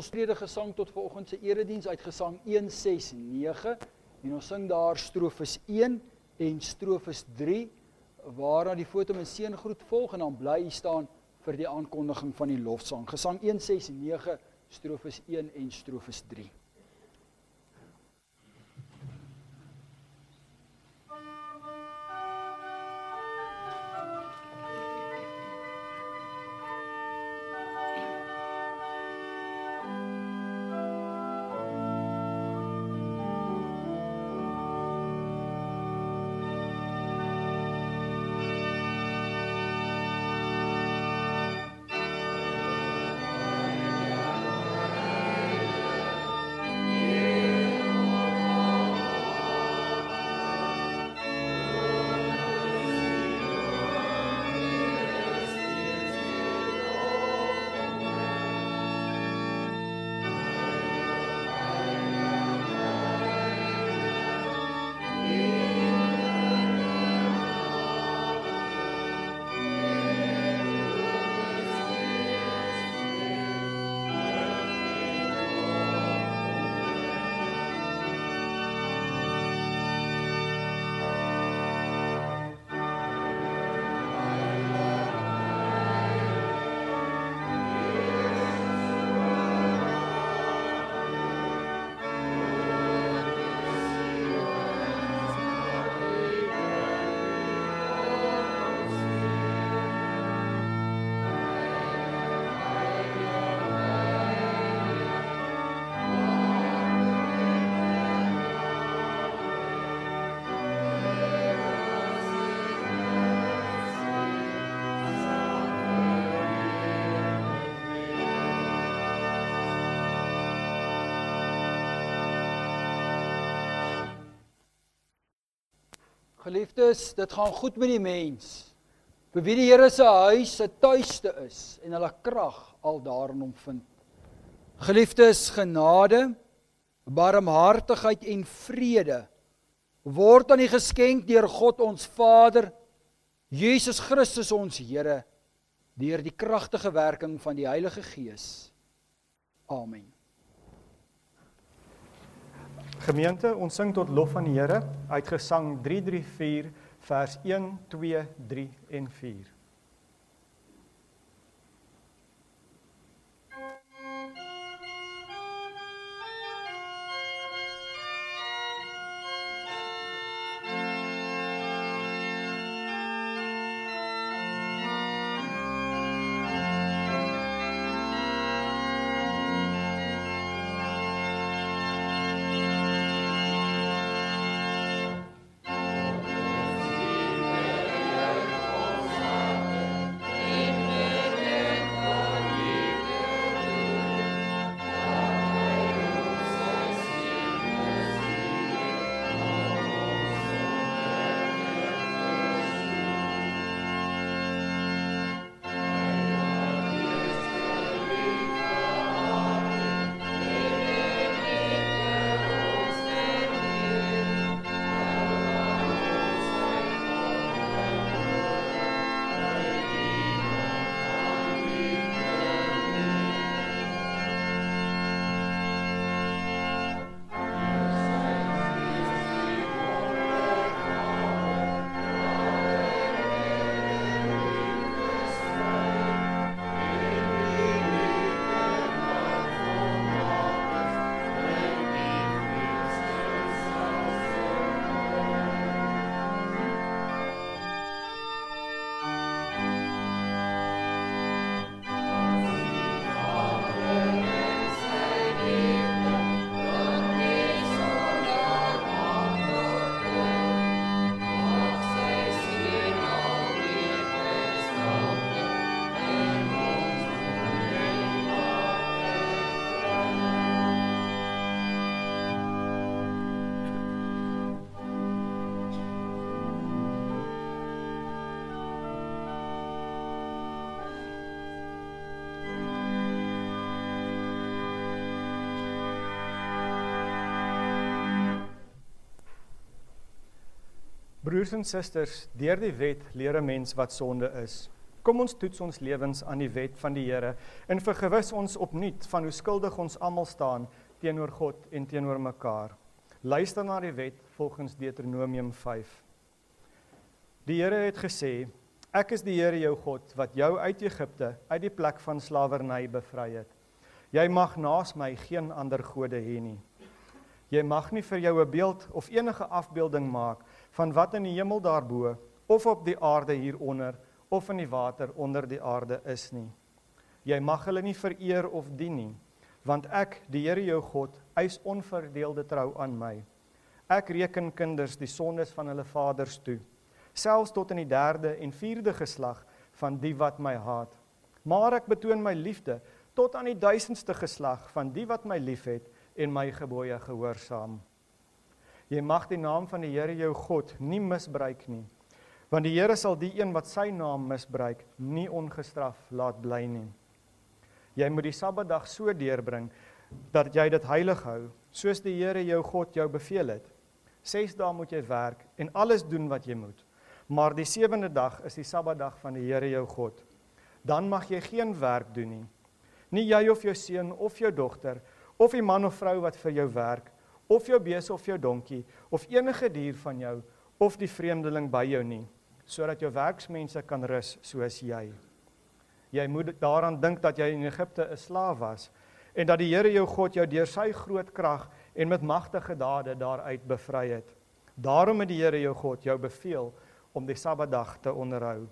ons tweede gesang tot vanoggend se erediens uit Gesang 169 en ons sing daar strofes 1 en strofes 3 waarna die foto en seëngroet volg en dan bly u staan vir die aankondiging van die lofsang. Gesang 169 strofes 1 en strofes 3. Geliefdes, dit gaan goed met die mens, vir wie die Here se huis 'n tuiste is en hulle krag al daarin hom vind. Geliefdes, genade, barmhartigheid en vrede word aan u geskenk deur God ons Vader, Jesus Christus ons Here, deur die kragtige werking van die Heilige Gees. Amen. Gemeente, ons sing tot lof van die Here uit Gesang 334 vers 1, 2, 3 en 4. Broers en susters, deur die wet leer 'n mens wat sonde is. Kom ons toets ons lewens aan die wet van die Here en vergewis ons opnuut van hoe skuldig ons almal staan teenoor God en teenoor mekaar. Luister na die wet volgens Deuteronomium 5. Die Here het gesê, ek is die Here jou God, wat jou uit Egipte, uit die plek van slawerny bevry het. Jy mag naas my geen ander gode hê nie. Jy mag nie vir jou 'n beeld of enige afbeelding maak van wat in die hemel daarbo, of op die aarde hieronder, of in die water onder die aarde is nie. Jy mag hulle nie vereer of dien nie, want ek, die Here jou God, eis onverdeelde trou aan my. Ek reken kinders die sondes van hulle vaders toe, selfs tot in die 3de en 4de geslag van die wat my haat. Maar ek betoon my liefde tot aan die 1000ste geslag van die wat my liefhet en my gebooie gehoorsaam. Jy mag die naam van die Here jou God nie misbruik nie, want die Here sal die een wat sy naam misbruik nie ongestraf laat bly nie. Jy moet die Sabbatdag so deurbring dat jy dit heilig hou, soos die Here jou God jou beveel het. 6 dae moet jy werk en alles doen wat jy moet. Maar die 7de dag is die Sabbatdag van die Here jou God. Dan mag jy geen werk doen nie. Nie jy of jou seun of jou dogter, of die man of vrou wat vir jou werk, of jou bees of jou donkie, of enige dier van jou, of die vreemdeling by jou nie, sodat jou werksmense kan rus soos jy. Jy moet daaraan dink dat jy in Egipte 'n slaaf was, en dat die Here jou God jou deur sy groot krag en met magtige dade daaruit bevry het. Daarom het die Here jou God jou beveel om die Sabbatdag te onderhou.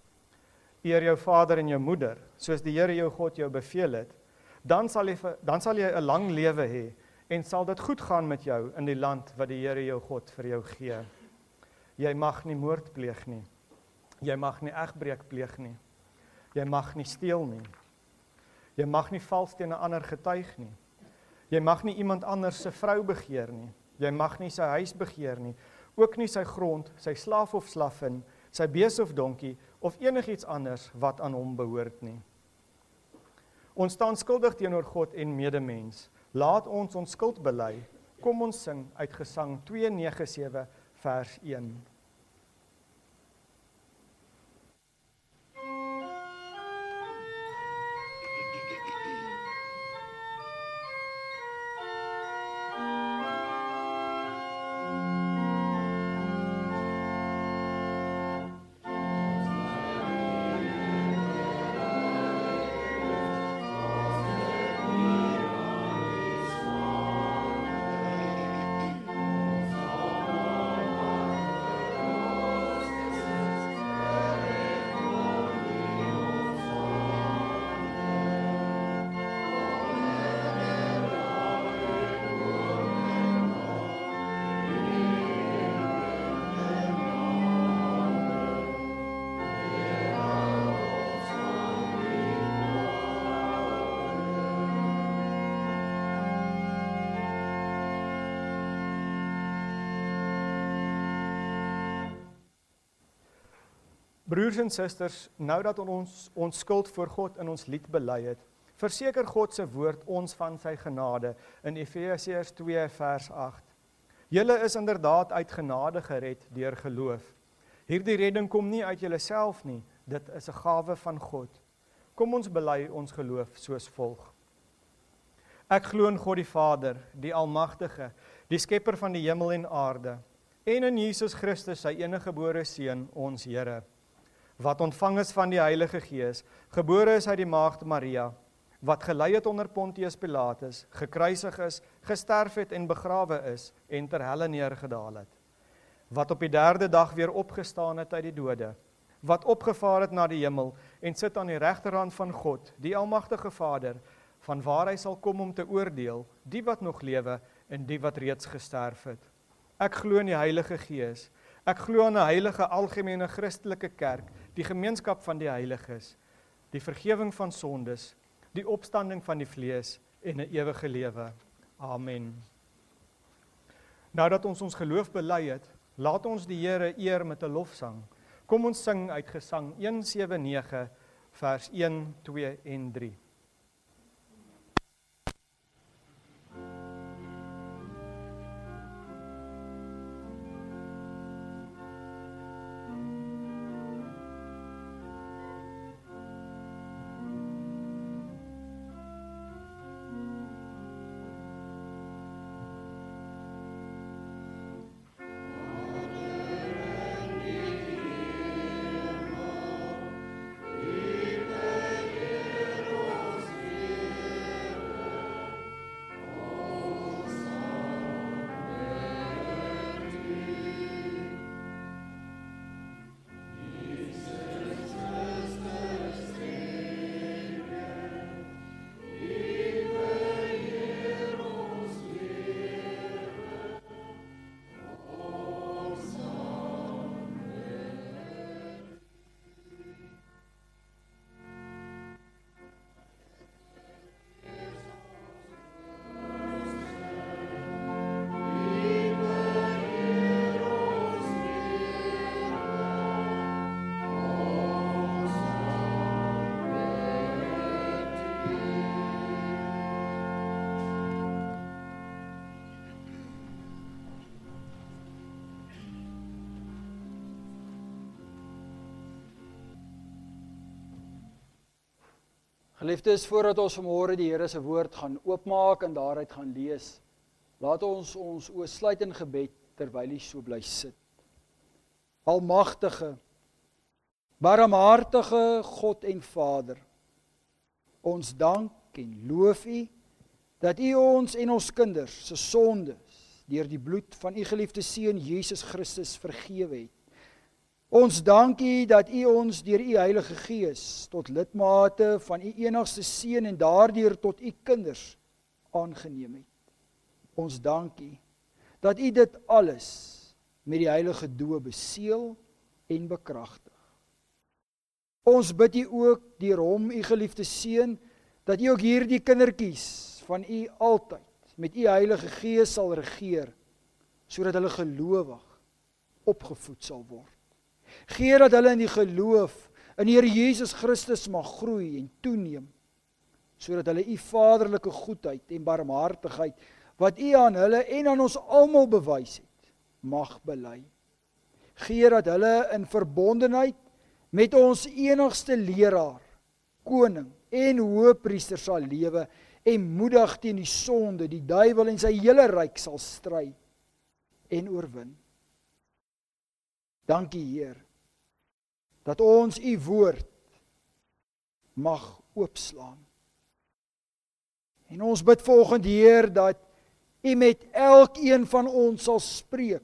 Eer jou vader en jou moeder, soos die Here jou God jou beveel het, dan sal jy 'n lang lewe hê en sal dit goed gaan met jou in die land wat die Here jou God vir jou gee. Jy mag nie moord pleeg nie. Jy mag nie egbreek pleeg nie. Jy mag nie steel nie. Jy mag nie vals teen 'n ander getuig nie. Jy mag nie iemand anders se vrou begeer nie. Jy mag nie sy huis begeer nie, ook nie sy grond, sy slaaf of slaffin, sy bees of donkie, of enigiets anders wat aan hom behoort nie. Ons staan skuldig teenoor God en medemens. Laat ons ons skuld bely. Kom ons sing uit Gesang 297 vers 1. Broers en susters, nou dat ons skuld voor God in ons lied bely het, verseker God se woord ons van sy genade in Efesiërs 2 vers 8. Julle is inderdaad uit genade gered deur geloof. Hierdie redding kom nie uit julleself nie, dit is 'n gawe van God. Kom ons bely ons geloof soos volg. Ek glo in God die Vader, die Almagtige, die skepper van die hemel en aarde, en in Jesus Christus, sy eniggebore Seun, ons Here, wat ontvang is van die Heilige Gees, gebore is uit die maagd Maria, wat gelei het onder Pontius Pilatus, gekruisig is, gesterf het en begrawe is, en ter helle neergedaal het, wat op die 3de dag weer opgestaan het uit die dode, wat opgevaar het na die hemel, en sit aan die regterhand van God, die Almagtige Vader, van waar hy sal kom om te oordeel, die wat nog lewe, en die wat reeds gesterf het. Ek glo in die Heilige Gees, ek glo aan 'n heilige algemene Christelike kerk, die gemeenskap van die heiliges, die vergifnis van sondes, die opstanding van die vlees en 'n ewige lewe. Amen. Nou dat ons geloof bely het, laat ons die Here eer met 'n lofsang. Kom ons sing uit Gesang 179 vers 1, 2 en 3. Geliefdes, voordat ons vanmôre die Here se woord gaan oopmaak en daaruit gaan lees, laat ons ons oë sluit in gebed terwyl hy so bly sit. Almagtige, barmhartige God en Vader, ons dank en loof U dat U ons en ons kinders se sondes deur die bloed van U geliefde Seun Jesus Christus vergewe het. Ons dank U dat U ons deur U Heilige Gees tot lidmate van U enigste Seun en daardeur tot U kinders aangeneem het. Ons dank U dat U dit alles met die heilige doop beseël en bekragtig. Ons bid U ook deur hom, U geliefde Seun, dat U ook hierdie kindertjies van U altyd met U Heilige Gees sal regeer, sodat hulle gelowig opgevoed sal word. Gee dat hulle in die geloof in die Here Jesus Christus mag groei en toeneem, sodat hulle U vaderlike goedheid en barmhartigheid, wat U aan hulle en aan ons almal bewys het, mag bely. Gee dat hulle in verbondenheid met ons enigste leraar, koning en hoëpriester sal lewe en moedig teen die sonde, die duiwel en sy hele ryk sal stry en oorwin. Dankie Heer, dat ons U woord mag oopslaan. En ons bid vanoggend Heer, dat U met elkeen van ons sal spreek,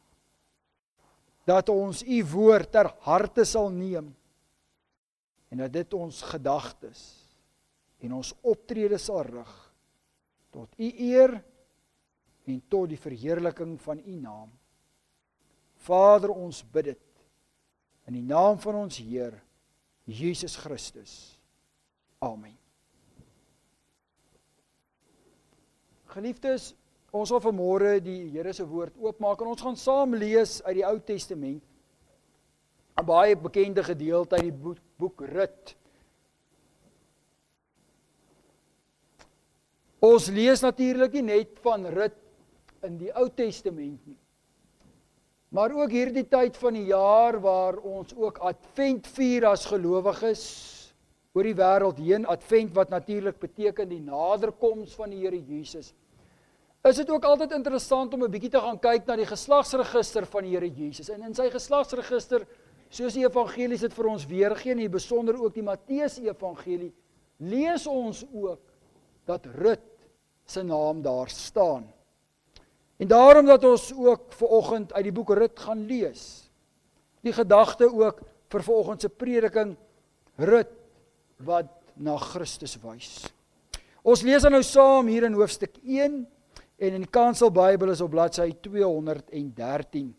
dat ons U woord ter harte sal neem, en dat dit ons gedagtes en ons optrede sal rig, tot U eer en tot die verheerliking van U naam. Vader, ons bid dit in die naam van ons Heer, Jesus Christus. Amen. Geliefdes, ons sal vanmôre die Here se woord oopmaak en ons gaan saam lees uit die Ou Testament. 'n Baie bekende gedeelte uit die boek Rut. Ons lees natuurlik nie net van Rut in die Ou Testament nie, maar ook hierdie tyd van die jaar waar ons ook Advent vier as gelowiges oor die wêreld heen. Advent wat natuurlik beteken die naderkoms van die Here Jesus. Is dit ook altyd interessant om 'n bietjie te gaan kyk na die geslagsregister van die Here Jesus. En in sy geslagsregister, soos die evangelies dit vir ons weergee, en in besonder ook die Matteus evangelie, lees ons ook dat Rut se naam daar staan. En daarom dat ons ook vanoggend uit die boek Rut gaan lees. Die gedagte ook vir vanoggend se prediking, Rut wat na Christus wys. Ons lees dan nou saam hier in hoofstuk 1 en in die Kansel Bybel is op bladsy 213.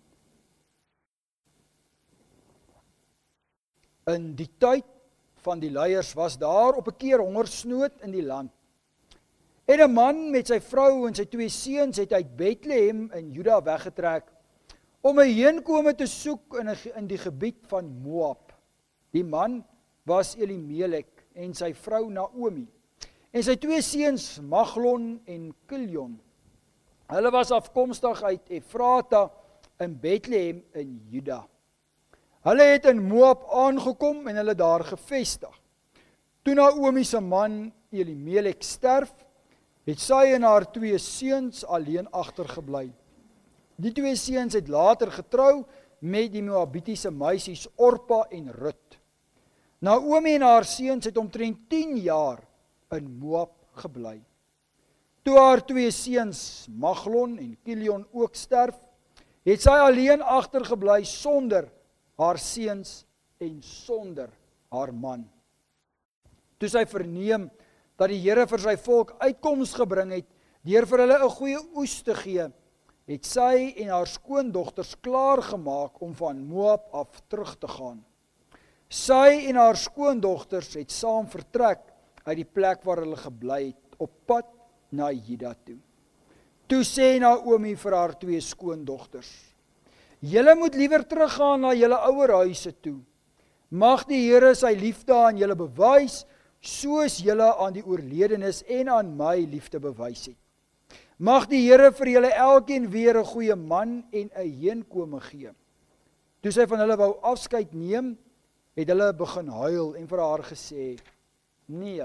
In die tyd van die leiers was daar op 'n keer hongersnood in die land. En 'n man met sy vrou en sy 2 seuns het uit Bethlehem in Juda weggetrek om 'n heenkome te soek in die gebied van Moab. Die man was Elimelek en sy vrou Naomi en sy 2 seuns Maglon en Kilion. Hulle was afkomstig uit Efrata in Bethlehem in Juda. Hulle het in Moab aangekom en hulle daar gevestig. Toe Naomi se man Elimelek sterf, het sy en haar 2 seuns alleen agtergebly. Die 2 seuns het later getrou met die Moabitiese meisies Orpa en Rut. Naomi en haar seuns het omtrent 10 jaar in Moab gebly. Toe haar 2 seuns Maglon en Kilion ook sterf, het sy alleen agtergebly sonder haar seuns en sonder haar man. Toe sy verneem dat die Here vir sy volk uitkoms gebring het, deur vir hulle 'n goeie oes te gee, het sy en haar skoondogters klaar gemaak om van Moab af terug te gaan. Sy en haar skoondogters het saam vertrek uit die plek waar hulle gebly het, op pad na Juda toe. Toe sê Naomi vir haar 2 skoondogters: "Julle moet liewer teruggaan na julle ouerhuise toe. Mag die Here sy liefde aan julle bewys, soos julle aan die oorledenes en aan my liefde bewys het. Mag die Here vir julle elkeen weer 'n goeie man en 'n heenkome gee." Toe sy van hulle wou afskeid neem, het hulle begin huil en vir haar gesê: Nee.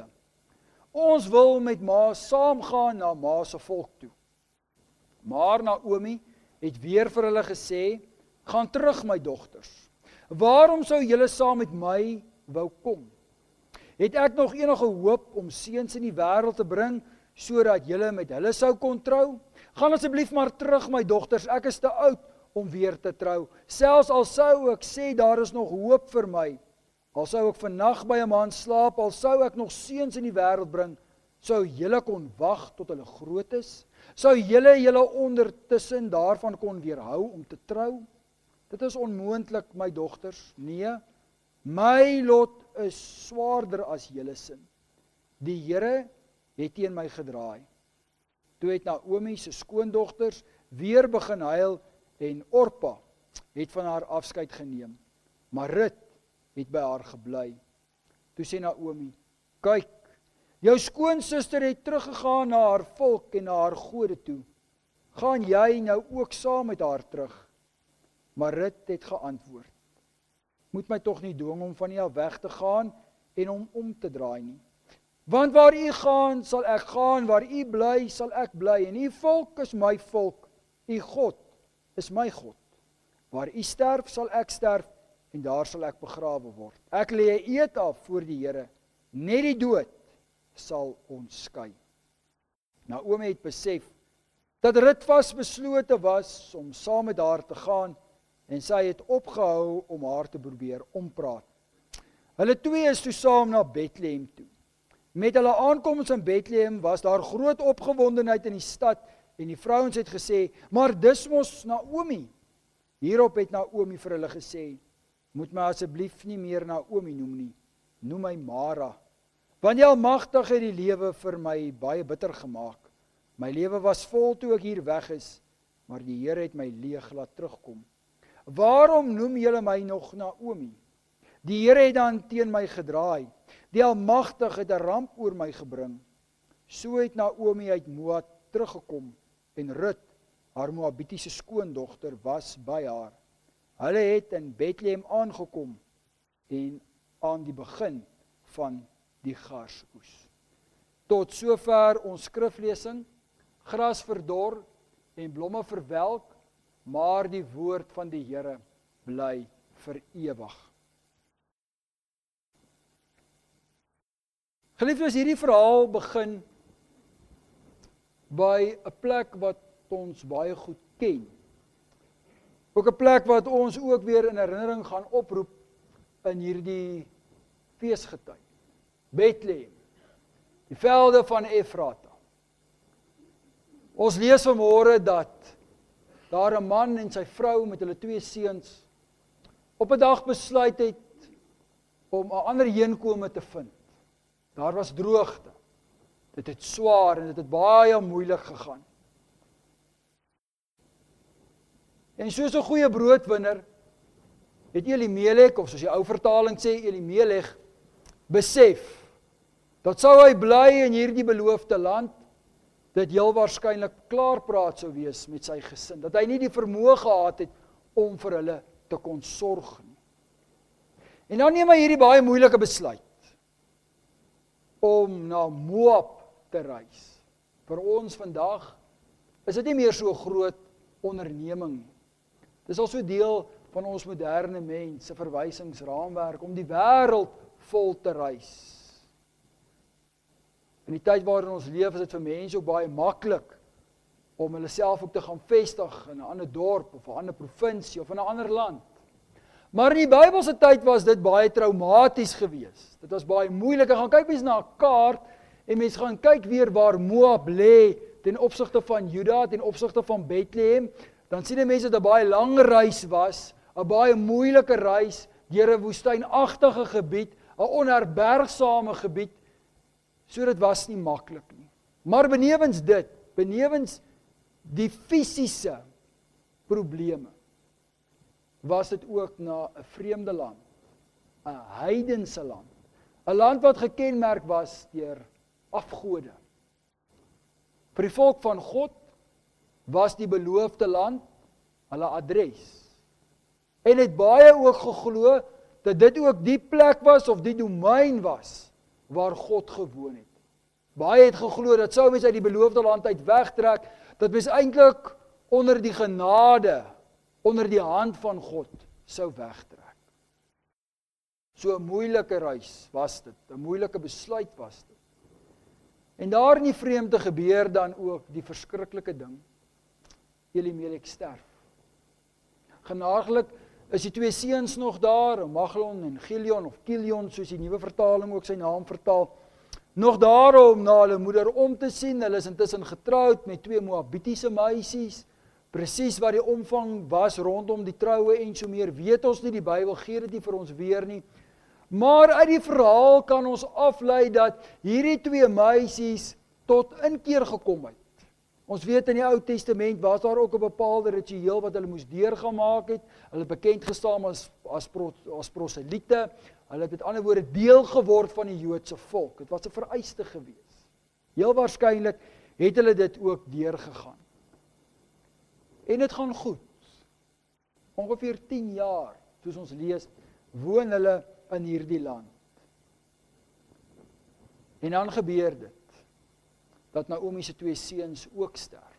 Ons wil met ma saamgaan na ma se volk toe. Maar Naomi het weer vir hulle gesê, gaan terug my dogters. Waarom sou julle saam met my wou kom? Het ek nog enige hoop om seuns in die wêreld te bring, sodat julle met hulle sou kon trou? Gaan asseblief maar terug my dogters, ek is te oud om weer te trou. Selfs al sou ek sê daar is nog hoop vir my, al sou ek vannag by 'n man slaap, al sou ek nog seuns in die wêreld bring, sou julle kon wag tot hulle groot is? Sou julle ondertussen daarvan kon weerhou om te trou? Dit is onmoontlik, my dogters. Nee, my lot is swaarder as julle sin. Die Here het teen my gedraai. Toe het Naomi se skoondogters weer begin huil en Orpa het van haar afskeid geneem. Maar Rut het by haar gebly. Toe sê Naomi, kyk, jou skoonsister het teruggegaan na haar volk en na haar gode toe. Gaan jy nou ook saam met haar terug? Maar Rut het geantwoord, moet my tog nie dwing om van u af weg te gaan en om te draai nie. Want waar u gaan, sal ek gaan, waar u bly, sal ek bly, en u volk is my volk, u God is my God. Waar u sterf, sal ek sterf, en daar sal ek begrawe word. Ek lê 'n eed af voor die Here, net die dood sal ons skei. Naomi het besef dat Rut vasbeslote was om saam met haar te gaan, en sy het opgehou om haar te probeer ompraat. Hulle twee is toe saam na Bethlehem toe. Met hulle aankoms in Bethlehem was daar groot opgewondenheid in die stad, en die vrouens het gesê, maar dis mos Naomi. Hierop het Naomi vir hulle gesê, moet my asseblief nie meer Naomi noem nie, noem my Mara, want die Almagtige het die lewe vir my baie bitter gemaak. My lewe was vol toe ek hier weg is, maar die Here het my leeg laat terugkom. Waarom noem julle my nog Naomi? Die Here het dan teen my gedraai. Die Almagtige het 'n ramp oor my gebring. So het Naomi uit Moab teruggekom en Rut, haar Moabitiese skoondogter, was by haar. Hulle het in Bethlehem aangekom en aan die begin van die garsoes. Tot sover ons skriflesing. Gras verdor en blomme verwelk, maar die woord van die Here bly vir ewig. Geliefdes, hierdie verhaal begin by 'n plek wat ons baie goed ken. Ook 'n plek wat ons ook weer in herinnering gaan oproep in hierdie feesgety. Bethlehem, die velde van Efrata. Ons lees vanmôre dat daar 'n man en sy vrou met hulle 2 seuns op 'n dag besluit het om 'n ander heenkome te vind. Daar was droogte. Dit het swaar en dit het baie moeilik gegaan. En soos 'n goeie broodwinner het Elimelek, of soos die ou vertaling sê, Elimelech, besef dat sou hy bly in hierdie beloofde land, dit heel waarskynlik klaarpraat sou wees met sy gesin, dat hy nie die vermoë gehad het om vir hulle te kon sorg nie. En dan neem hy hierdie baie moeilike besluit om na Moab te reis. Vir ons vandag is dit nie meer so 'n groot onderneming nie. Dis al so deel van ons moderne mens se verwysingsraamwerk om die wêreld vol te reis. In die tyd waarin ons leef is dit vir mense ook baie maklik om hulle self ook te gaan vestig in 'n ander dorp of 'n ander provinsie of in 'n ander land. Maar in die Bybelse tyd was dit baie traumaties geweest. Dit was baie moeilik. Gaan kyk mense na 'n kaart en mense gaan kyk weer waar Moab lê ten opsigte van Juda, ten opsigte van Bethlehem, dan sien die mense dat 'n baie lang reis was, 'n baie moeilike reis deur 'n woestynagtige gebied, 'n onherbergsame gebied. So dit was nie maklik nie. Maar benewens dit, benewens die fisiese probleme, was dit ook na 'n vreemde land, 'n heidense land, 'n land wat gekenmerk was deur afgode. Vir die volk van God was die beloofde land hulle adres. En het baie ook geglo dat dit ook die plek was of die domein was waar God gewoon het. Baie het geglo dat sou mens uit die beloofde land uit wegtrek, dat mens eintlik onder die genade, onder die hand van God sou wegtrek. So 'n moeilike reis was dit, 'n moeilike besluit was dit. En daar in die vreemde gebeur dan ook die verskriklike ding. Elimelek sterf. Genadiglik is die twee seuns nog daar, Maglon en Gilion, of Kilion, soos die nuwe vertaling ook sy naam vertaal, nog daar om na hulle moeder om te sien. Hulle is intussen getroud met twee Moabitiese meisies. Presies wat die omvang was rondom die troue en so meer, weet ons nie, die Bybel gee dit nie vir ons weer nie. Maar uit die verhaal kan ons aflei dat hierdie twee meisies tot inkeer gekom het. Ons weet in die Ou Testament was daar ook 'n bepaalde ritueel wat hulle moes deurgemaak het. Hulle het bekend gestaan as proseliete. Hulle het met ander woorde deel geword van die Joodse volk. Dit was 'n vereiste gewees. Heel waarskynlik het hulle dit ook deurgegaan. En dit gaan goed. Ongeveer 10 jaar, soos ons lees, woon hulle in hierdie land. En dan gebeur dit, dat Naomi se twee seuns ook sterf.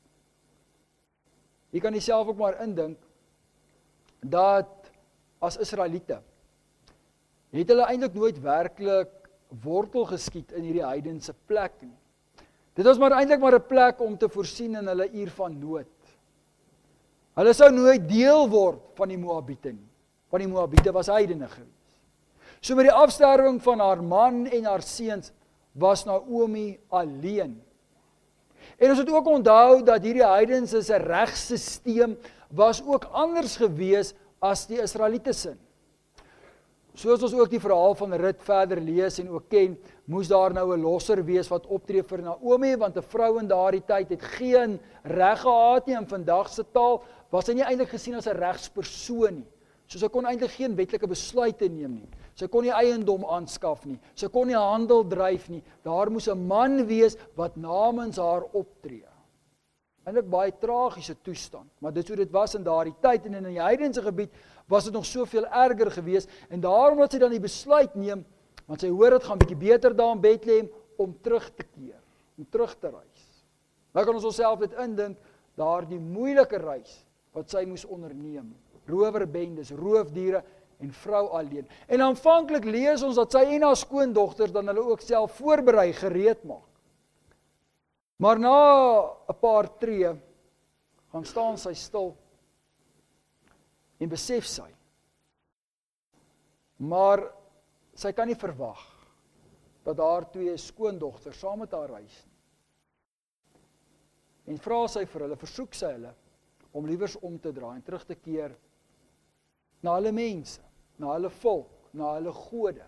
Jy kan jouself ook maar indink, dat as Israeliete, het hulle eintlik nooit werklik wortel geskiet in hierdie heidense plek nie. Dit was maar eintlik maar 'n plek om te voorsien in hulle uur van nood. Hulle sou nooit deel word van die Moabiete nie, want die Moabiete was heidene gewees. So met die afsterwing van haar man en haar seuns, was Naomi alleen. En ons moet ook onthou dat hierdie heidense se regstelsel was ook anders gewees as die Israeliete se. Soos ons ook die verhaal van Rut verder lees en ook ken, moes daar nou 'n losser wees wat optree vir Naomi, want 'n vrou in daardie tyd het geen reg gehad nie. In vandag se taal was sy nie eintlik gesien as 'n regspersoon nie. So sy kon eintlik geen wetlike besluite neem nie. Sy kon nie eiendom aanskaf nie. Sy kon nie handel dryf nie. Daar moes 'n man wees wat namens haar optree. Eintlik baie tragiese toestand, maar dit is hoe dit was in daardie tyd, en in die heidense gebied was dit nog soveel erger geweest, en daarom wat sy dan die besluit neem, want sy hoor dit gaan bietjie beter daar in Bethlehem, om terug te keer, om terug te reis. Nou kan ons onsself dit indink, daar die moeilike reis wat sy moes onderneem. Rowerbendes, roofdiere en vrou alleen. En aanvanklik lees ons dat sy en haar skoondogters dan hulle ook self voorberei, gereed maak. Maar na 'n paar tree gaan staan sy stil en besef sy, maar sy kan nie verwag dat haar twee skoondogters saam met haar reis nie. En vra sy vir hulle, versoek sy hulle om liewers om te draai en terug te keer na hulle mense, na hulle volk, na hulle gode.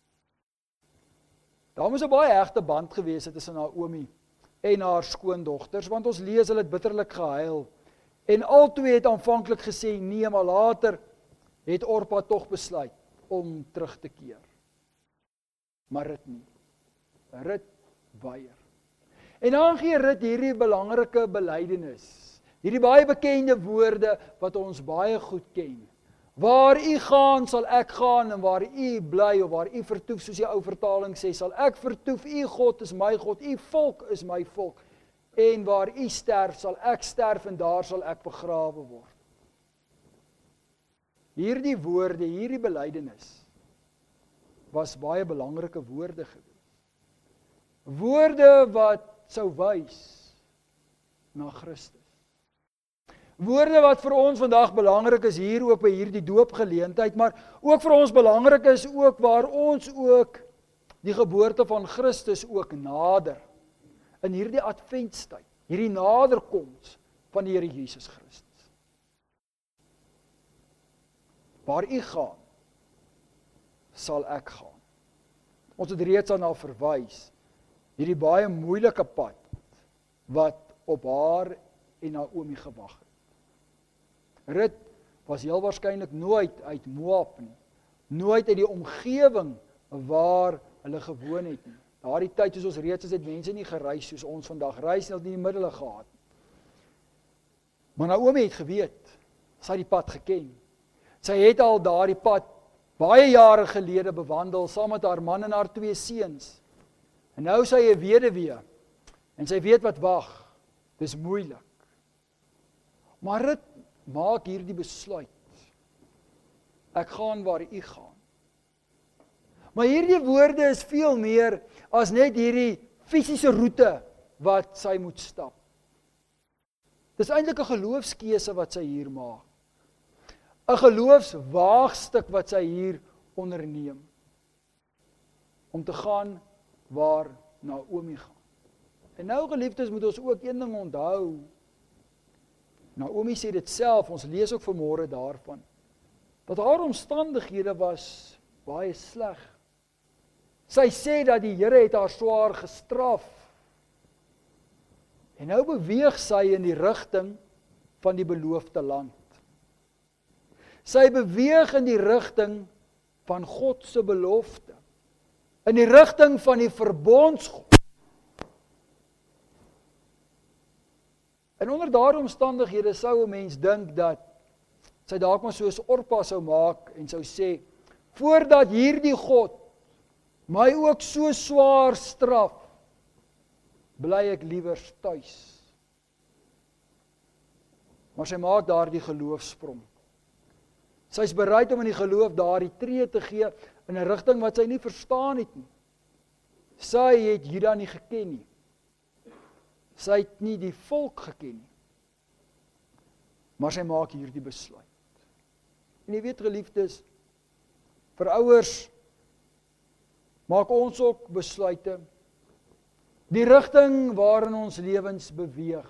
Daar moes 'n baie hegte band gewees het tussen Naomi en haar skoondogters, want ons lees hulle het bitterlik gehuil. En albei het aanvanklik gesê nee, maar later het Orpa tog besluit om terug te keer. Maar Rut nie. Rut weier. En dan gee Rut hierdie belangrike belydenis, hierdie baie bekende woorde wat ons baie goed ken. Waar u gaan, sal ek gaan, en waar u bly, of waar u vertoef, soos die ou vertaling sê, sal ek vertoef, u God is my God, u volk is my volk, en waar u sterf, sal ek sterf, en daar sal ek begrawe word. Hierdie woorde, hierdie belydenis, was baie belangrike woorde gewees. Woorde wat sou wys na Christus. Woorde wat vir ons vandag belangrik is, hier ook by hierdie doopgeleentheid, maar ook vir ons belangrik is ook waar ons ook die geboorte van Christus ook nader, in hierdie adventstyd, hierdie naderkoms van die Here Jesus Christus. Waar u gaan, sal ek gaan. Ons het reeds daarna verwys, hierdie baie moeilike pad, wat op haar en Naomi gewag het. Rut was heel waarskynlik nooit uit Moab nie, nooit uit die omgewing waar hulle gewoon het nie. Daardie tyd, soos ons reeds is, het mense nie gereis soos ons vandag reis, nie, het nie die middele gehad. Maar Naomi het geweet, sy het die pad geken. Sy het al daardie pad baie jare gelede bewandel saam met haar man en haar 2 seuns. En nou is sy 'n weduwee en sy weet wat wag. Dis moeilik. Maar Rut maak hierdie besluit. Ek gaan waar U gaan. Maar hierdie woorde is veel meer as net hierdie fisiese roete wat sy moet stap. Dis eintlik 'n geloofskeuse wat sy hier maak. 'n Geloofswaagstuk wat sy hier onderneem. Om te gaan waar Naomi gaan. En nou geliefdes, moet ons ook een ding onthou. Naomi sê dit self, ons lees ook vanmôre daarvan, dat haar omstandighede was baie sleg. Sy sê dat die Here het haar swaar gestraf. En nou beweeg sy in die rigting van die beloofde land. Sy beweeg in die rigting van God se belofte. In die rigting van die verbondsgod. En onder daardie omstandighede sou 'n mens dink dat sy dalk maar soos Orpa sou maak en sou sê, voordat hierdie God my ook so swaar straf, bly ek liewer tuis. Maar sy maak daardie geloofsprong. Sy is bereid om in die geloof daardie tree te gee in 'n rigting wat sy nie verstaan het nie. Sy het Juda nie geken nie. Sy het nie die volk geken nie. Maar sy maak hierdie besluit. En jy weet geliefdes, vir ouers maak ons ook besluite. Die rigting waarin ons lewens beweeg.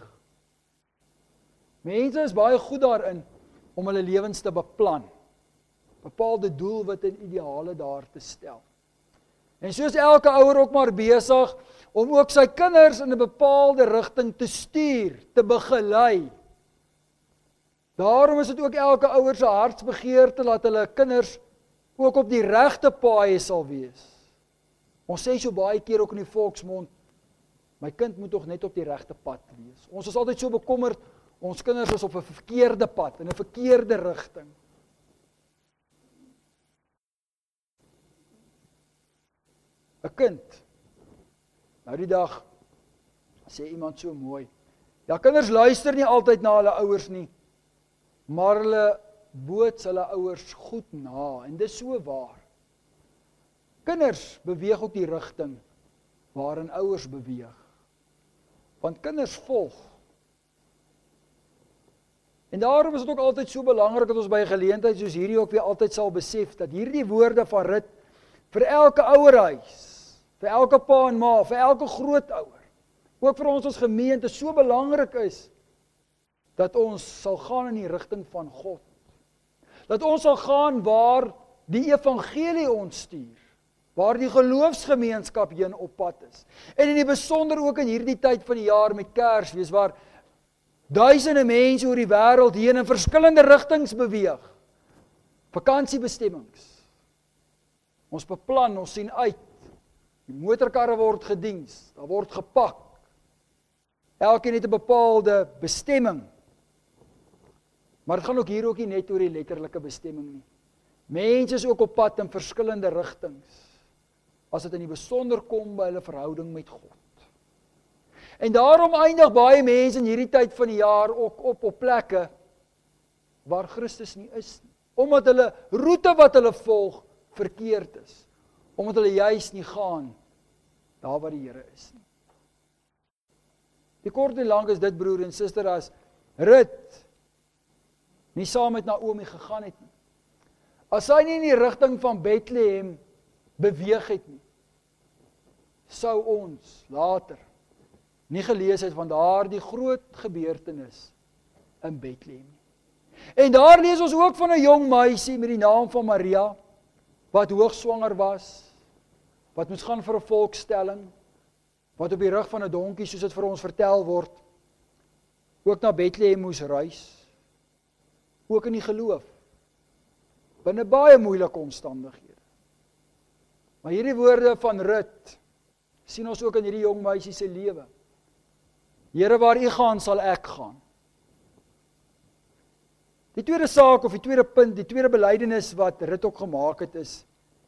Mense is baie goed daarin om hulle lewens te beplan. Bepaalde doelwitte en ideale daar te stel. En soos elke ouer ook maar besig om ook sy kinders in 'n bepaalde rigting te stuur, te begelei. Daarom is dit ook elke ouer se hartsbegeerte dat hulle kinders ook op die regte paaie sal wees. Ons sê so baie keer ook in die volksmond, my kind moet tog net op die regte pad wees. Ons is altyd so bekommerd, ons kinders is op 'n verkeerde pad, in 'n verkeerde rigting. ‘n Kind. Nou die dag sê iemand so mooi. Ja, kinders luister nie altyd na hulle ouers nie, maar hulle boots hulle ouers goed na en dis so waar. Kinders beweeg ook die rigting waarin ouers beweeg. Want kinders volg. En daarom is dit ook altyd so belangrik dat ons by 'n geleentheid soos hierdie ook weer altyd sal besef dat hierdie woorde van Rut vir elke ouerhuis, vir elke pa en ma, vir elke grootouer, ook vir ons as gemeente so belangrik is dat ons sal gaan in die rigting van God. Dat ons sal gaan waar die evangelie ons stuur, waar die geloofsgemeenskap heen op pad is. En in die besonder ook in hierdie tyd van die jaar met Kersfees, waar duisende mense oor die wêreld heen in verskillende rigtings beweeg. Vakansiebestemmings. Ons beplan, ons sien uit. Die motorkarre word gediens, daar word gepak. Elkeen het 'n bepaalde bestemming. Maar dit gaan ook hier ook nie net oor die letterlike bestemming nie. Mense is ook op pad in verskillende rigtings, as dit in die besonder kom by hulle verhouding met God. En daarom eindig baie mense in hierdie tyd van die jaar ook op plekke waar Christus nie is nie. Omdat hulle roete wat hulle volg verkeerd is. Omdat hulle juis nie gaan daar waar die Here is nie. Die kort en lank is dit, broer en suster, as Rut nie saam met Naomi gegaan het nie. As sy nie in die rigting van Bethlehem beweeg het nie, sou ons later nie gelees het van daardie groot gebeurtenis in Bethlehem nie. En daar lees ons ook van 'n jong meisie met die naam van Maria, wat hoogswanger was, wat moes gaan vir 'n volkstelling, wat op die rug van 'n donkie, soos dit vir ons vertel word, ook na Bethlehem moes reis, ook in die geloof, binne baie moeilike omstandighede. Maar hierdie woorde van Rut sien ons ook in hierdie jong meisie se lewe. Here, waar U gaan, sal ek gaan. Die tweede saak of die tweede punt, die tweede belydenis wat Rut ook gemaak het is,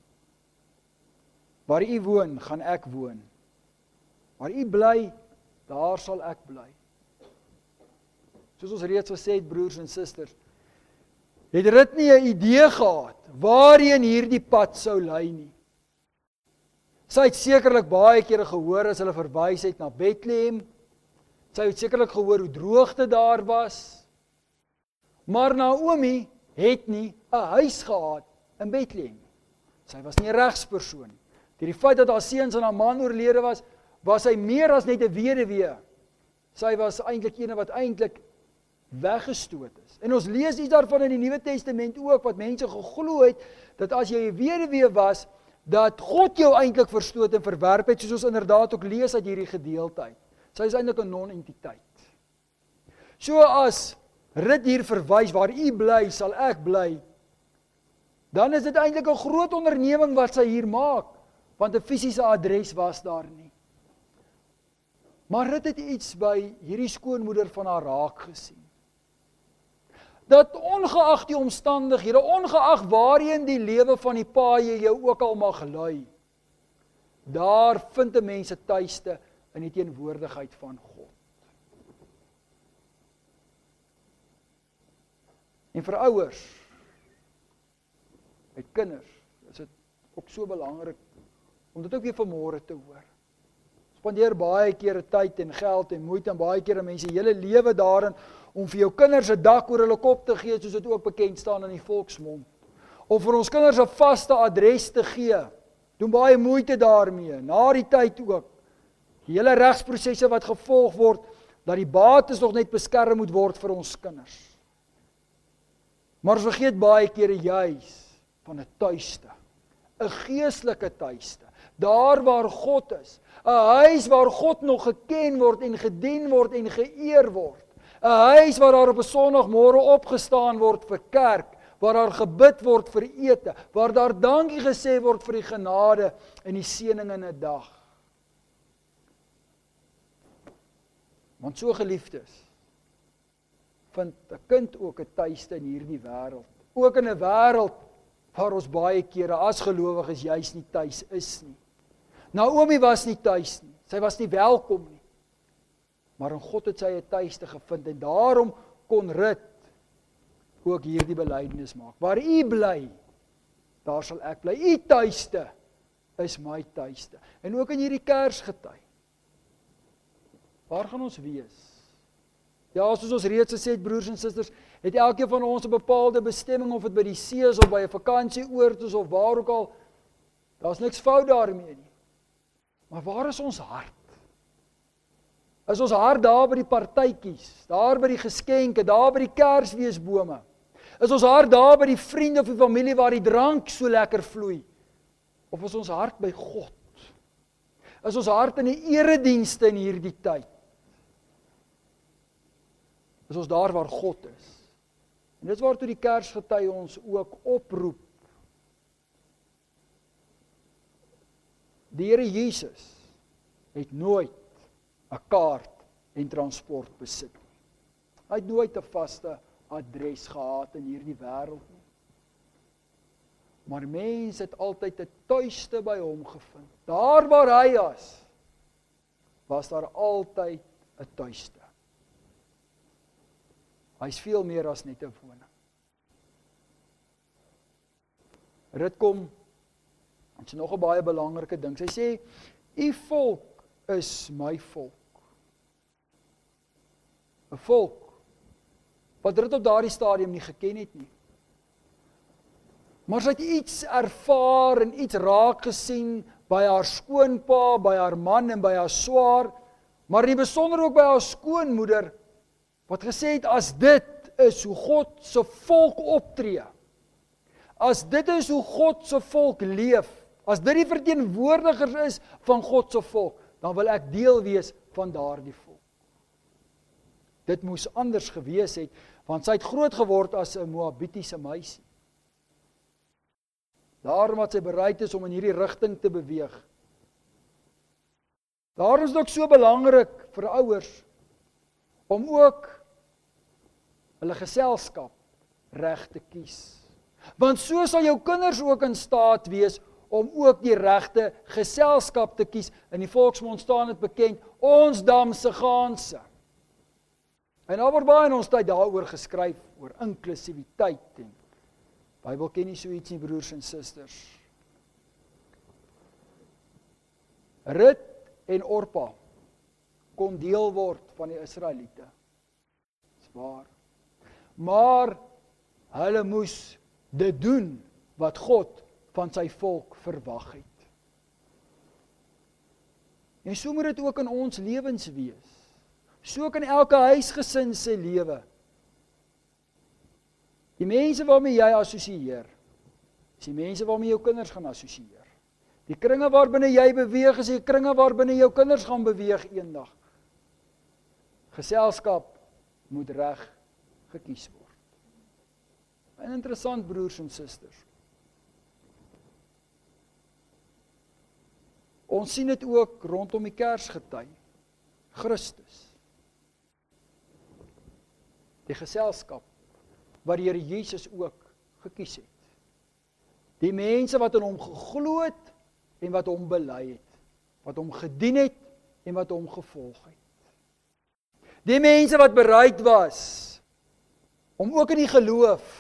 waar u woon, gaan ek woon. Waar u bly, daar sal ek bly. Soos ons reeds gesê het, broers en susters, het Rut nie 'n idee gehad waarheen hierdie pad sou lei nie. Sy het sekerlik baie kere gehoor as hulle verwys het na Bethlehem. Sy het sekerlik gehoor hoe droogte daar was. Maar Naomi het nie 'n huis gehad in Bethlehem. Sy was nie 'n regspersoon nie. Deur die feit dat haar seuns en haar man oorlede was, was sy meer as net 'n weduwee. Sy was eintlik eene wat eintlik weggestoot is. En ons lees iets daarvan in die Nuwe Testament ook, wat mense geglo het, dat as jy 'n weduwee was, dat God jou eintlik verstoot en verwerp het, soos ons inderdaad ook lees uit hierdie gedeelte uit. Sy is eintlik 'n non-entiteit. So as Rut hier verwys, waar u bly, sal ek bly, dan is dit eintlik 'n groot onderneming wat sy hier maak, want 'n fisiese adres was daar nie. Maar Rut het iets by hierdie skoonmoeder van haar raak gesien. Dat ongeag die omstandighede, ongeag waarheen die lewe van die paaie jou ook al mag lei, daar vind 'n mens 'n tuiste in die teenwoordigheid van God. En vir ouers met kinders is dit ook so belangrik om dit ook weer vanmôre te hoor. Spandeer baie keer tyd en geld en moeite en baie keer mense hele lewe daarin om vir jou kinders 'n dak oor hulle kop te gee, soos dit ook bekend staan in die volksmond. Of vir ons kinders 'n vaste adres te gee. Doen baie moeite daarmee. Na die tyd ook. Die hele regsprosesse wat gevolg word, dat die bates nog net beskerm moet word vir ons kinders. Maar ons vergeet baie keer juis van 'n tuiste. 'n Geestelike tuiste. Daar waar God is. 'n Huis waar God nog geken word en gedien word en geëer word. 'n Huis waar daar op 'n Sondagmôre opgestaan word vir kerk, waar daar gebid word vir ete, waar daar dankie gesê word vir die genade en die seëning in 'n dag. Want so geliefdes, vind 'n kind ook 'n tuiste in hierdie wêreld. Ook in 'n wêreld waar ons baie kere as gelowiges juis nie tuis is nie. Naomi was nie tuis nie. Sy was nie welkom nie. Maar in God het sy 'n tuiste gevind en daarom kon Rut ook hierdie belydenis maak. Waar u bly, daar sal ek bly. U tuiste is my tuiste. En ook in hierdie Kersgety. Waar gaan ons wees? Ja, soos ons reeds gesê het, broers en susters, het elkeen van ons 'n bepaalde bestemming, of dit by die see is of by 'n vakansieoord is of waar ook al. Daar's niks fout daarmee nie. Maar waar is ons hart? Is ons hart daar by die partytjies, daar by die geskenke, daar by die Kersfeesbome? Is ons hart daar by die vriende of die familie waar die drank so lekker vloei? Of is ons hart by God? Is ons hart in die eredienste in hierdie tyd? Is ons daar waar God is? En dit is waartoe die Kersgety ons ook oproep. Die Here Jesus het nooit 'n kaart en transport besit nie. Hy het nooit 'n vaste adres gehad in hierdie wêreld nie. Maar mense het altyd 'n tuiste by hom gevind. Daar waar hy was daar altyd 'n tuiste. Hy's veel meer as net 'n woning. Rut kom, dit is nog 'n baie belangrike ding. Sy sê, u volk is my volk. 'n Volk wat Rut op daardie stadium nie geken het nie. Maar sy het iets ervaar en iets raak gesien by haar skoonpa, by haar man en by haar swaar, maar in besonder ook by haar skoonmoeder, wat gesê het, as dit is hoe God se volk optree, as dit is hoe God se volk leef, as dit die verteenwoordigers is van God se volk, dan wil ek deel wees van daardie volk. Dit moes anders gewees het, want sy het groot geword as 'n Moabitiese meisie. Daarom wat sy bereid is om in hierdie rigting te beweeg. Daarom is dit ook so belangrik vir ouers om ook hulle geselskap reg te kies. Want so sal jou kinders ook in staat wees om ook die regte geselskap te kies. In die volksmond staan dit bekend, ons damse Gaanse. En daar word baie in ons tyd daaroor geskryf, oor inklusiwiteit. En die Bybel ken nie so iets nie, broers en susters. Rut en Orpa kon deel word van die Israeliete. Dis waar. Maar hulle moes dit doen wat God van sy volk verwag het. En so moet dit ook in ons lewens wees. So kan elke huisgesin se lewe. Die mense waarmee jy assosieer, is die mense waarmee jou kinders gaan assosieer. Die kringe waarbinne jy beweeg, is die kringe waarbinne jou kinders gaan beweeg eendag. Geselskap moet reg gekies word. En interessant, broers en susters. Ons sien dit ook rondom die Kersgety. Christus. Die geselskap wat die Here Jesus ook gekies het. Die mense wat in hom geglo het en wat hom bely het. Wat hom gedien het en wat hom gevolg het. Die mense wat bereid was om ook in die geloof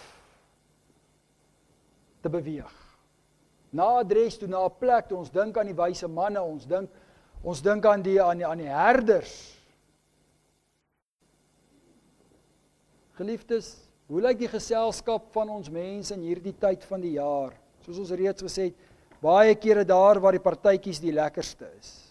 te beweeg. Na adres toe, na 'n plek toe, ons dink aan die wyse manne, ons dink aan die herders. Geliefdes, hoe lyk die geselskap van ons mense in hierdie tyd van die jaar? Soos ons reeds gesê het, baie kere daar waar die partytjies die lekkerste is.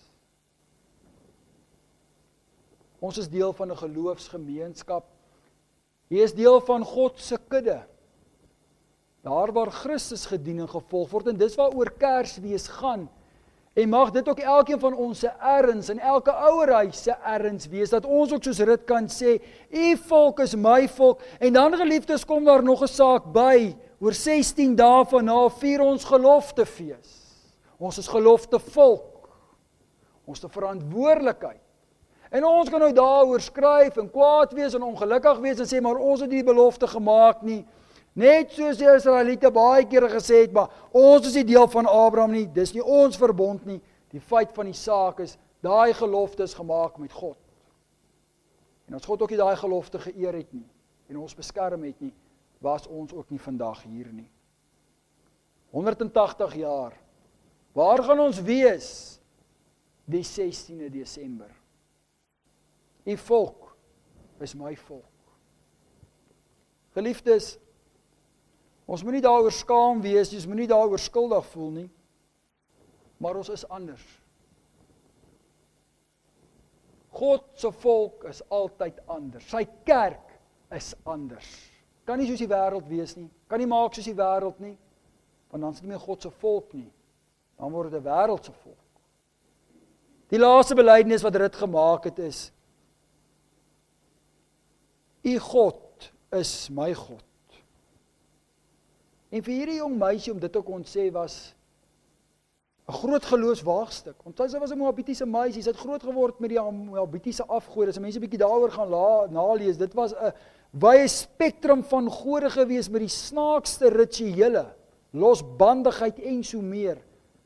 Ons is deel van 'n geloofsgemeenskap. Jy is deel van God se kudde. Daar waar Christus gedien en gevolg word, en dis waaroor Kersfees gaan. En mag dit ook elkeen van ons se erns en elke ouerhuis se erns wees, dat ons ook soos Rut kan sê, u volk is my volk. En dan, geliefdes, kom daar nog 'n saak by. Oor 16 dae vanaf vier ons geloftefees. Ons is gelofte volk. Ons het 'n verantwoordelikheid. En ons kan nou daaroor skryf en kwaad wees en ongelukkig wees en sê, maar ons het die belofte gemaak nie. Net soos die Israeliete baie kere gesê het, maar ons is nie deel van Abraham nie, dis nie ons verbond nie. Die feit van die saak is, daai gelofte is gemaak met God. En as God ook nie daai gelofte geëer het nie, en ons beskerm het nie, was ons ook nie vandag hier nie. 180 jaar, waar gaan ons wees? Die 16de Desember. U volk is my volk. Geliefdes, ons moet nie daaroor skaam wees, ons moet nie daaroor skuldig voel nie, maar ons is anders. God se volk is altyd anders. Sy kerk is anders. Kan nie soos die wêreld wees nie, kan nie maak soos die wêreld nie, want dan is dit nie meer God se volk nie, dan word dit 'n wêreld se volk. Die laaste belydenis wat Rut gemaak het is, U God is my God. En vir hierdie jong meisie om dit te kon sê was 'n groot geloofswaagstuk. Want sy was 'n Moabitiese meisie, sy het groot geword met die Moabitiese afgode. As mense 'n bietjie daaroor gaan nalees, dit was 'n wye spektrum van gode gewees met die snaakste rituele, losbandigheid en so meer.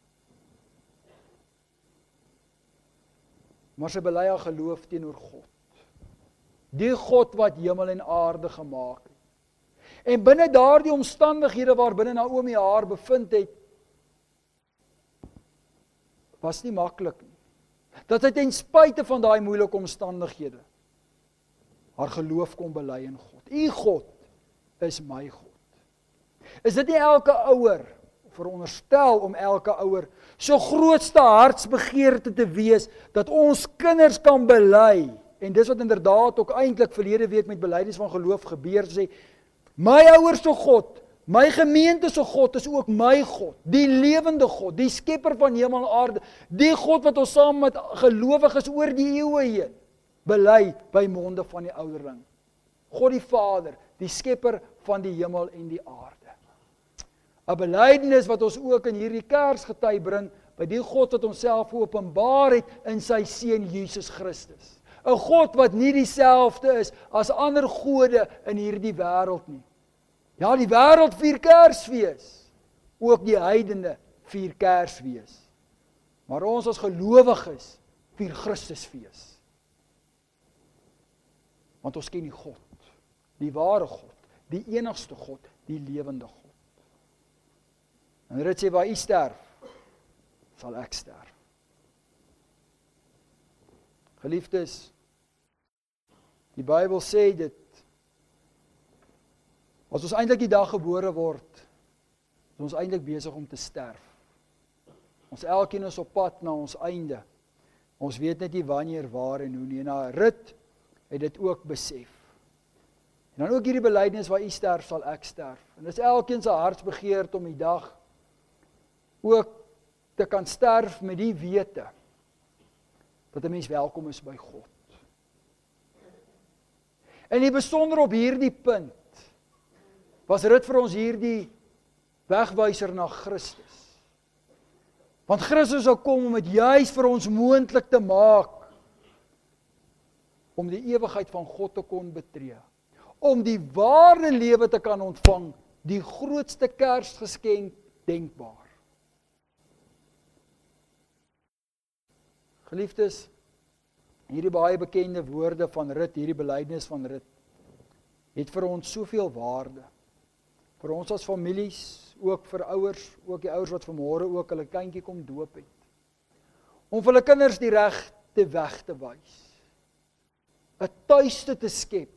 Maar sy bely haar geloof teenoor God. Die God wat hemel en aarde gemaak het. En binne daardie omstandighede waarbinne Naomi haar bevind het, was nie maklik nie. Dat sy ten spyte van daai moeilike omstandighede haar geloof kon bely in God. U God is my God. Is dit nie elke ouer, veronderstel om elke ouer so grootste hartsbegeerte te wees, dat ons kinders kan bely, en dis wat inderdaad ook eintlik verlede week met belydenis van geloof gebeur, sê, my ouers se God, my gemeente se God is ook my God, die lewende God, die skepper van hemel en aarde, die God wat ons saam met gelowiges oor die eeue heen bely by monde van die ouderling. God die Vader, die skepper van die hemel en die aarde. 'n Belydenis wat ons ook in hierdie Kersgety bring, by die God wat homself openbaar het in sy seun Jesus Christus. 'n God wat nie dieselfde is as ander gode in hierdie wêreld nie. Ja, die wêreld vier Kersfees. Ook die heidene vier Kersfees. Maar ons as gelowiges vier Christusfees. Want ons ken die God, die ware God, die enigste God, die lewende God. En dit sê, waar u sterf, sal ek sterf. Geliefdes, die Bybel sê dit, as ons eintlik die dag gebore word, is ons eintlik besig om te sterf. Ons elkeen is op pad na ons einde. Ons weet net nie wanneer, waar en hoe nie. En Rut het dit ook besef. En dan ook hierdie belydenis, waar u sterf, sal ek sterf. En dis elkeen se hartsbegeerte om die dag ook te kan sterf met die wete dat 'n mens welkom is by God. En die besonder op hierdie punt was Rut vir ons hierdie wegwyser na Christus. Want Christus sou kom om dit juis vir ons moontlik te maak om die ewigheid van God te kon betree. Om die ware lewe te kan ontvang, die grootste Kersgeskenk denkbaar. Geliefdes, hierdie baie bekende woorde van Rut, hierdie belydenis van Rut, het vir ons soveel waarde. Vir ons as families, ook vir ouers, ook die ouers wat vanmôre ook hulle kindjie kom doop het. Om vir hulle kinders die regte weg te wys. 'n tuiste te skep.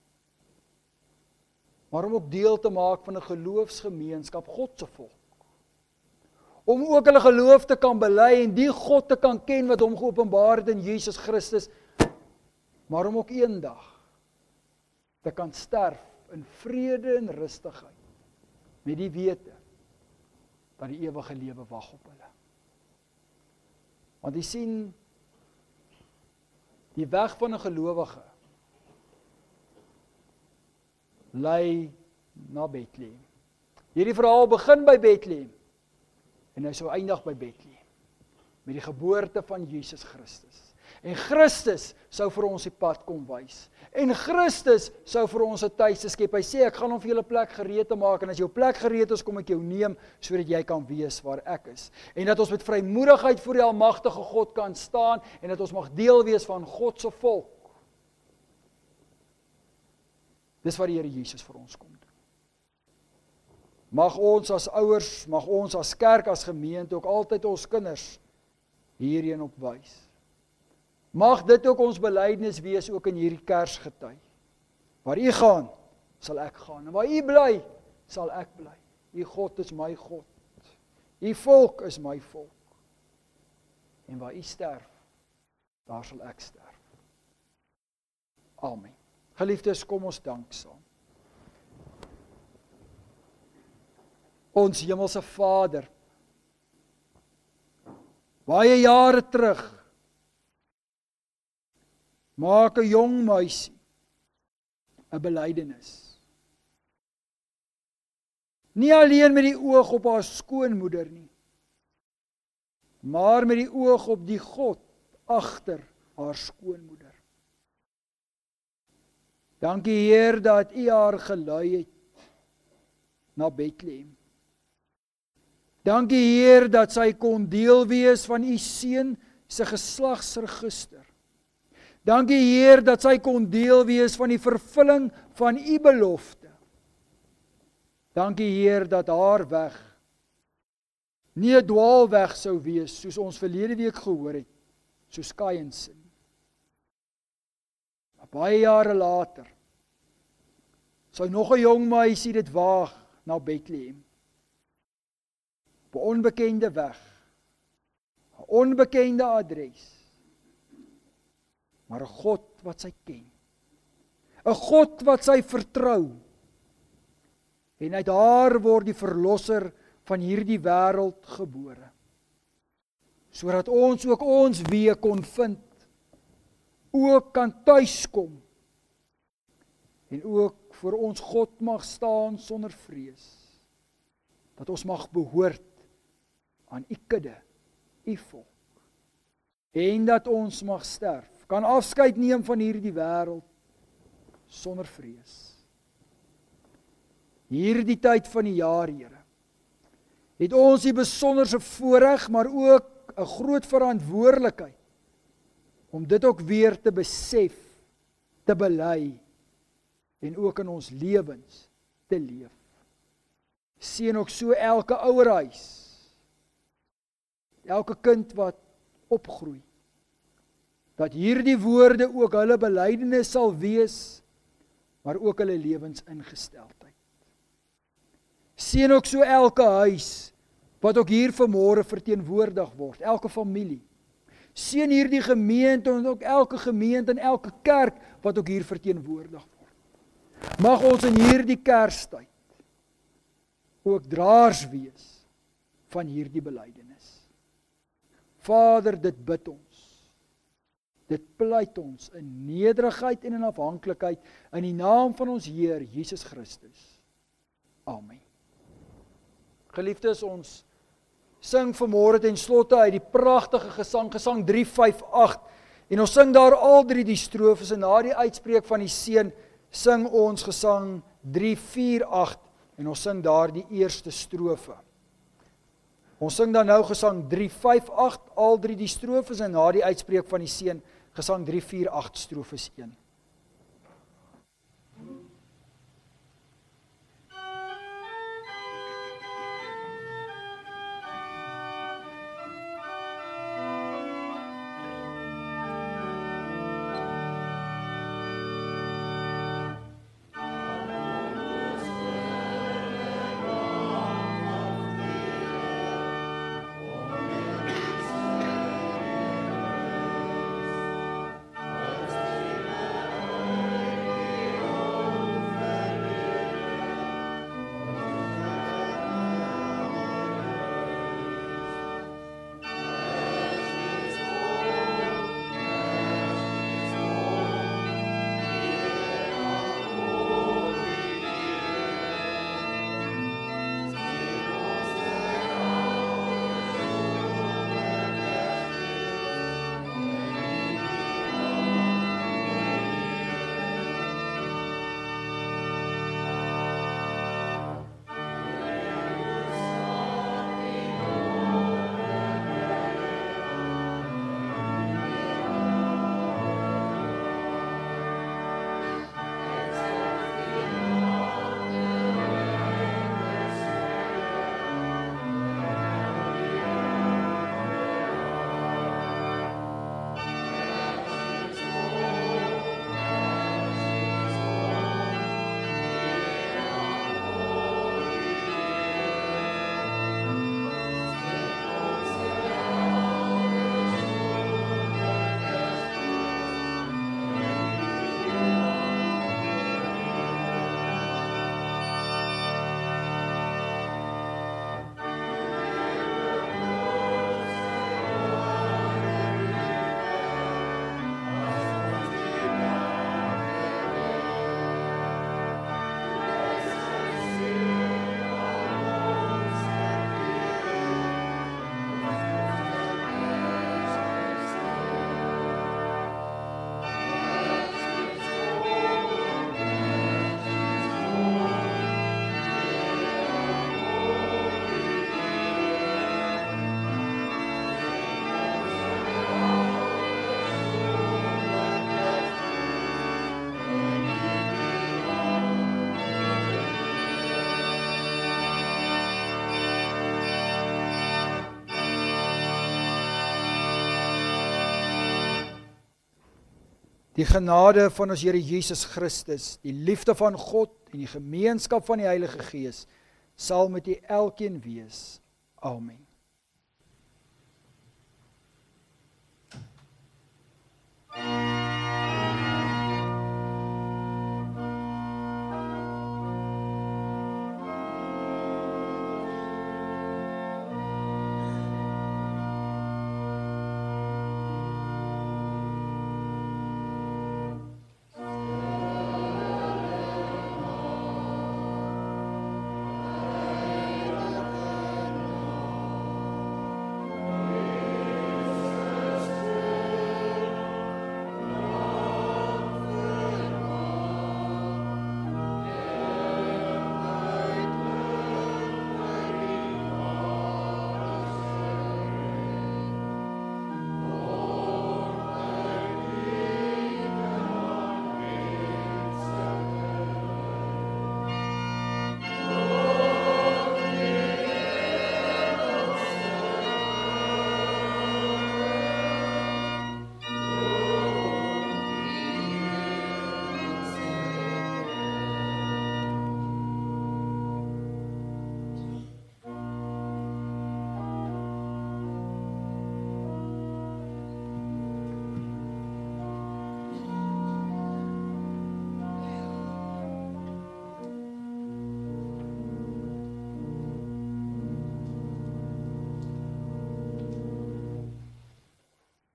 Maar om ook deel te maak van 'n geloofsgemeenskap, God se volk. Om ook hulle geloof te kan bely en die God te kan ken wat hom geopenbaar het in Jesus Christus. Maar om ook eendag te kan sterf in vrede en rustigheid. Met die wete dat die ewige lewe wag op hulle. Want jy sien, die weg van 'n gelowige lei na Bethlehem. Hierdie verhaal begin by Bethlehem en hy sou eindig by Bethlehem met die geboorte van Jesus Christus. En Christus sou vir ons die pad kom wys. En Christus sou vir ons 'n tuiste skep. Hy sê, ek gaan hom vir julle plek gereed te maak, en as jou plek gereed is, kom ek jou neem, sodat jy kan wees waar ek is. En dat ons met vrymoedigheid voor die almagtige God kan staan, en dat ons mag deel wees van God se volk. Dis wat die Here Jesus vir ons kom doen. Mag ons as ouers, mag ons as kerk, as gemeente, ook altyd ons kinders hierheen op wys. Mag dit ook ons belydenis wees, ook in hierdie Kersgety. Waar u gaan, sal ek gaan. En waar u bly, sal ek bly. U God is my God. U volk is my volk. En waar u sterf, daar sal ek sterf. Amen. Geliefdes, kom ons dank saam. Ons hemelse Vader, baie jare terug, maak 'n jong meisie 'n belydenis. Nie alleen met die oog op haar skoonmoeder nie, maar met die oog op die God agter haar skoonmoeder. Dankie Heer dat U haar gelei het na Bethlehem. Dankie Heer dat sy kon deel wees van U seun se geslagsregister. Dankie Heer dat sy kon deel wees van die vervulling van U belofte. Dankie Heer dat haar weg nie 'n dwaalweg sou wees, soos ons verlede week gehoor het, soos Kain se. Maar baie jare later sou nog 'n jong meisie dit waag na Bethlehem. Op 'n onbekende weg, 'n onbekende adres. Maar 'n God wat sy ken. 'n God wat sy vertrou. En uit haar word die verlosser van hierdie wêreld gebore. Sodat ons ook ons weë kon vind. Ook kan tuiskom. En ook voor ons God mag staan sonder vrees. Dat ons mag behoort aan U kudde, U volk. En dat ons mag sterf. Kan afskeid neem van hierdie wêreld sonder vrees. hierdie tyd van die jaar, Here, het ons die besonderse voorreg, maar ook 'n groot verantwoordelikheid, om dit ook weer te besef, te bely, en ook in ons lewens te leef. Seën ook so elke ouerhuis, elke kind wat opgroei, dat hierdie woorde ook hulle belydenis sal wees, maar ook hulle lewensingesteldheid. Seën ook so elke huis, wat ook hier vanmôre verteenwoordig word, elke familie. Seën hierdie gemeente, en ook elke gemeente en elke kerk, wat ook hier verteenwoordig word. Mag ons in hierdie Kerstyd ook draers wees van hierdie belydenis. Vader, dit bid ons. Dit pleit ons in nederigheid en in afhanklikheid in die naam van ons Heer Jesus Christus. Amen. Geliefdes, ons sing vanmôre ten slotte uit die pragtige gesang 358, en ons sing daar al 3 die strofes, en na die uitspreek van die seën sing ons gesang 348, en ons sing daar die eerste strofe. Ons sing dan nou gesang 358, al 3 die strofes, en na die uitspreek van die seën gesang 348 strofes 1. Die genade van ons Here Jesus Christus, die liefde van God en die gemeenskap van die Heilige Gees sal met u elkeen wees. Amen.